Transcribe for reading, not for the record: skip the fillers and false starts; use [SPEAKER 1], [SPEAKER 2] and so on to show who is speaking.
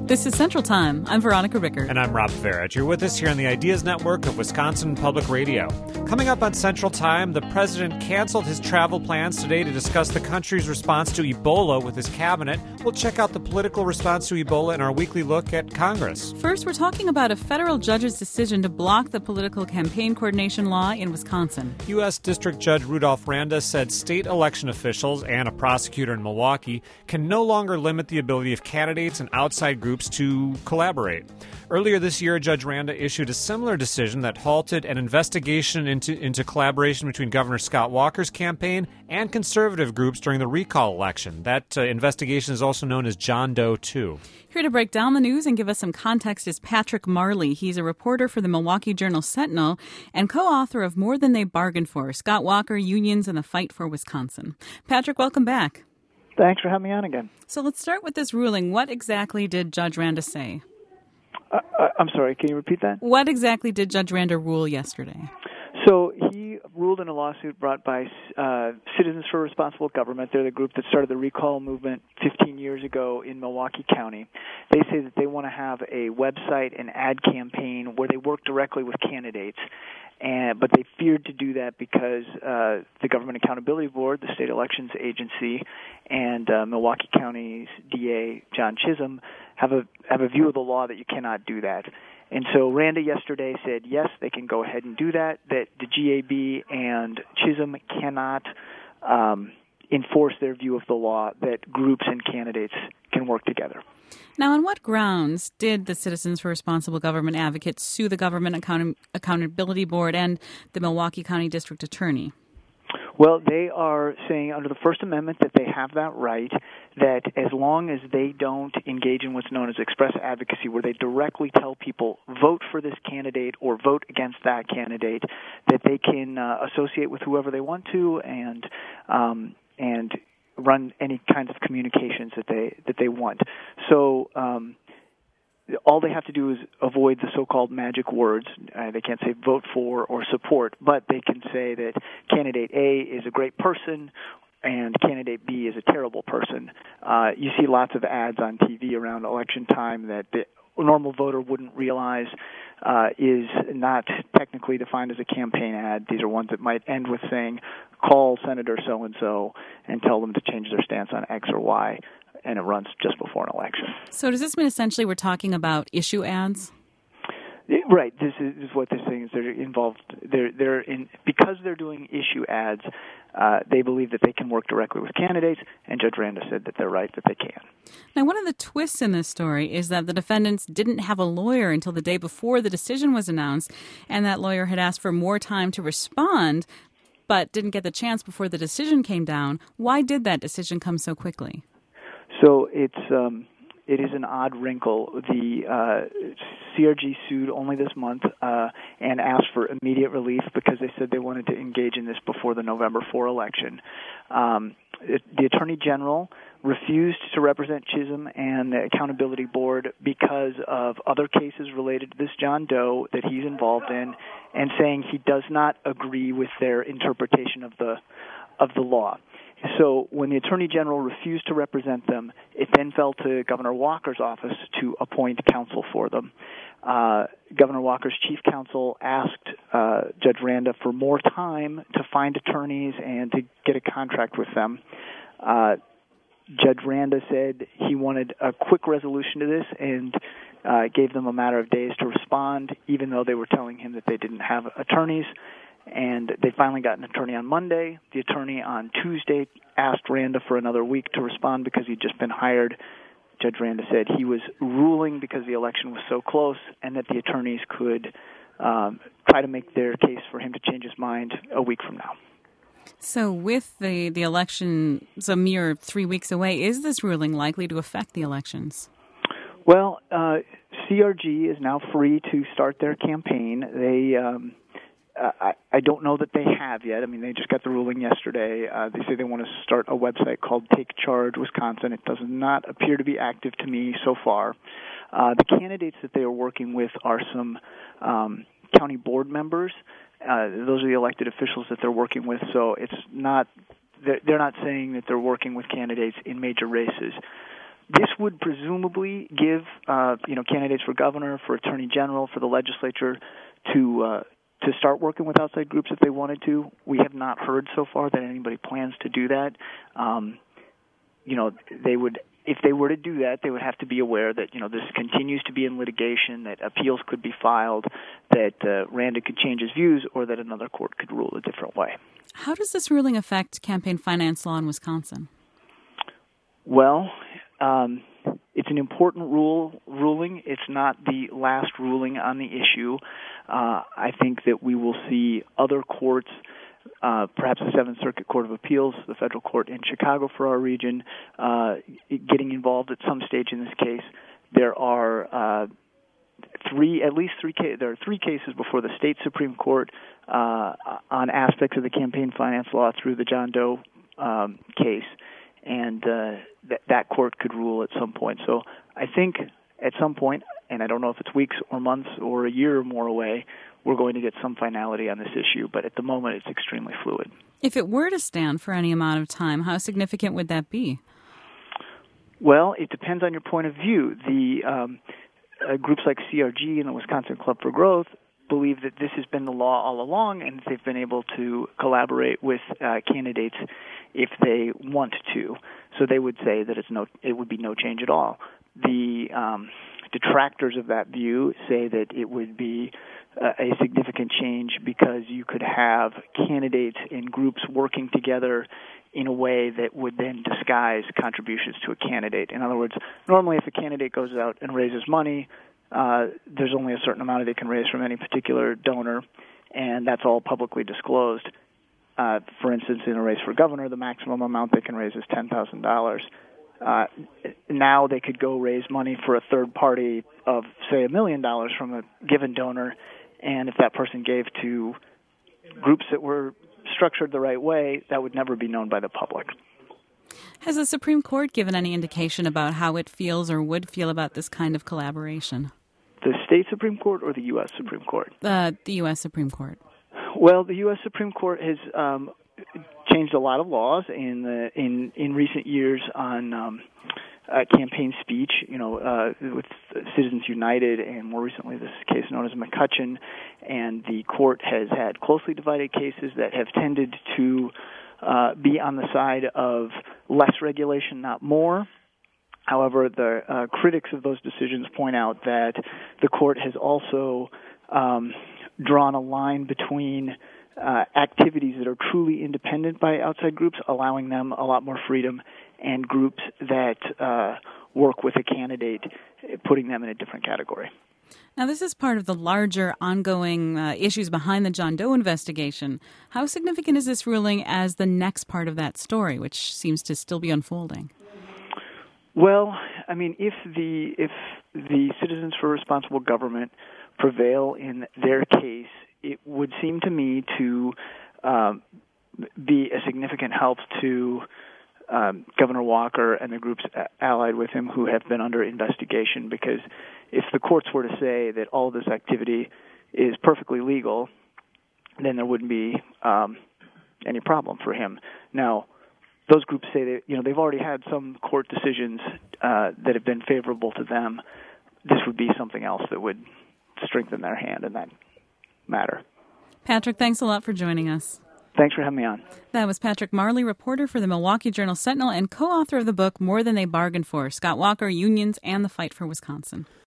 [SPEAKER 1] This is Central Time. I'm Veronica Rickert.
[SPEAKER 2] And I'm Rob Farage. You're with us here on the Ideas Network of Wisconsin Public Radio. Coming up on Central Time, the president canceled his travel plans today to discuss the country's response to Ebola with his cabinet. We'll check out the political response to Ebola in our weekly look at Congress.
[SPEAKER 1] First, we're talking about a federal judge's decision to block the political campaign coordination law in Wisconsin.
[SPEAKER 2] U.S. District Judge Rudolph Randa said state election officials and a prosecutor in Milwaukee can no longer limit the ability of candidates and outside groups to collaborate. Earlier this year, Judge Randa issued a similar decision that halted an investigation into collaboration between Governor Scott Walker's campaign and conservative groups during the recall election. That investigation is also known as John Doe 2.
[SPEAKER 1] Here to break down the news and give us some context is Patrick Marley. He's a reporter for the Milwaukee Journal-Sentinel and co-author of More Than They Bargained For, Scott Walker, Unions, and the Fight for Wisconsin. Patrick, welcome back.
[SPEAKER 3] Thanks for having me on again.
[SPEAKER 1] So let's start with this ruling. What exactly did Judge Randa say?
[SPEAKER 3] I'm sorry, can you repeat that?
[SPEAKER 1] What exactly did Judge Randa rule yesterday?
[SPEAKER 3] So he ruled in a lawsuit brought by Citizens for Responsible Government. They're the group that started the recall movement 15 years ago in Milwaukee County. They say that they want to have a website and ad campaign where they work directly with candidates. But they feared to do that because the Government Accountability Board, the state elections agency, and Milwaukee County's DA, John Chisholm, have a view of the law that you cannot do that. And so Randa yesterday said, yes, they can go ahead and do that, that the GAB and Chisholm cannot enforce their view of the law, that groups and candidates can work together.
[SPEAKER 1] Now, on what grounds did the Citizens for Responsible Government advocates sue the Government Accountability Board and the Milwaukee County District Attorney?
[SPEAKER 3] Well, they are saying under the First Amendment that they have that right, that as long as they don't engage in what's known as express advocacy, where they directly tell people, vote for this candidate or vote against that candidate, that they can associate with whoever they want to and run any kinds of communications that they want. So all they have to do is avoid the so-called magic words. They can't say vote for or support, but they can say that candidate A is a great person and candidate B is a terrible person. You see lots of ads on TV around election time that the normal voter wouldn't realize is not technically defined as a campaign ad. These are ones that might end with saying, call Senator so-and-so and tell them to change their stance on X or Y, and it runs just before an election.
[SPEAKER 1] So does this mean essentially we're talking about issue ads?
[SPEAKER 3] Right. This is what they're saying is they're involved. They're in because they're doing issue ads. They believe that they can work directly with candidates, and Judge Randa said that they're right that they can.
[SPEAKER 1] Now, one of the twists in this story is that the defendants didn't have a lawyer until the day before the decision was announced, and that lawyer had asked for more time to respond, but didn't get the chance before the decision came down. Why did that decision come so quickly?
[SPEAKER 3] So it is an odd wrinkle. The CRG sued only this month and asked for immediate relief because they said they wanted to engage in this before the November 4 election. The Attorney General refused to represent Chisholm and the Accountability Board because of other cases related to this John Doe that he's involved in, and saying he does not agree with their interpretation of the law. So when the Attorney General refused to represent them, it then fell to Governor Walker's office to appoint counsel for them. Governor Walker's chief counsel asked Judge Randa for more time to find attorneys and to get a contract with them. Judge Randa said he wanted a quick resolution to this and gave them a matter of days to respond, even though they were telling him that they didn't have attorneys. And they finally got an attorney on Monday. The attorney on Tuesday asked Randa for another week to respond because he'd just been hired. Judge Randa said he was ruling because the election was so close and that the attorneys could try to make their case for him to change his mind a week from now.
[SPEAKER 1] So with the election a mere 3 weeks away, is this ruling likely to affect the elections?
[SPEAKER 3] Well, CRG is now free to start their campaign. I don't know that they have yet. I mean, they just got the ruling yesterday. They say they want to start a website called Take Charge Wisconsin. It does not appear to be active to me so far. The candidates that they are working with are some county board members. Those are the elected officials that they're working with, so it's not. They're not saying that they're working with candidates in major races. This would presumably give candidates for governor, for attorney general, for the legislature to start working with outside groups if they wanted to. We have not heard so far that anybody plans to do that. They would, if they were to do that, they would have to be aware that this continues to be in litigation, that appeals could be filed, that Randa could change his views, or that another court could rule a different way.
[SPEAKER 1] How does this ruling affect campaign finance law in Wisconsin?
[SPEAKER 3] Well, it's an important ruling. It's not the last ruling on the issue. I think that we will see other courts, perhaps the Seventh Circuit Court of Appeals, the federal court in Chicago for our region, getting involved at some stage in this case. There are three cases before the state Supreme Court on aspects of the campaign finance law through the John Doe case, and that court could rule at some point. So I think at some point, and I don't know if it's weeks or months or a year or more away, we're going to get some finality on this issue, but at the moment it's extremely fluid.
[SPEAKER 1] If it were to stand for any amount of time, how significant would that be?
[SPEAKER 3] Well, it depends on your point of view. The groups like CRG and the Wisconsin Club for Growth believe that this has been the law all along, and they've been able to collaborate with candidates if they want to. So they would say that it would be no change at all. The detractors of that view say that it would be a significant change because you could have candidates and groups working together in a way that would then disguise contributions to a candidate. In other words, normally if a candidate goes out and raises money, there's only a certain amount they can raise from any particular donor, and that's all publicly disclosed. For instance, in a race for governor, the maximum amount they can raise is $10,000. Now they could go raise money for a third party of, say, $1 million from a given donor, and if that person gave to groups that were structured the right way, that would never be known by the public.
[SPEAKER 1] Has the Supreme Court given any indication about how it feels or would feel about this kind of collaboration?
[SPEAKER 3] The state Supreme Court or the U.S. Supreme Court?
[SPEAKER 1] The U.S. Supreme Court.
[SPEAKER 3] Well, the U.S. Supreme Court has changed a lot of laws in recent years on campaign speech, with Citizens United and more recently this case known as McCutcheon, and the court has had closely divided cases that have tended to be on the side of less regulation, not more. However, the critics of those decisions point out that the court has also drawn a line between activities that are truly independent by outside groups, allowing them a lot more freedom, and groups that work with a candidate, putting them in a different category.
[SPEAKER 1] Now, this is part of the larger ongoing issues behind the John Doe investigation. How significant is this ruling as the next part of that story, which seems to still be unfolding?
[SPEAKER 3] Well, I mean, if the Citizens for Responsible Government prevail in their case, it would seem to me to be a significant help to Governor Walker and the groups allied with him who have been under investigation, because if the courts were to say that all of this activity is perfectly legal, then there wouldn't be any problem for him. Now, those groups say that they've already had some court decisions that have been favorable to them. This would be something else that would strengthen their hand in that matter.
[SPEAKER 1] Patrick, thanks a lot for joining us.
[SPEAKER 3] Thanks for having me on.
[SPEAKER 1] That was Patrick Marley, reporter for the Milwaukee Journal-Sentinel and co-author of the book More Than They Bargained For, Scott Walker, Unions, and the Fight for Wisconsin.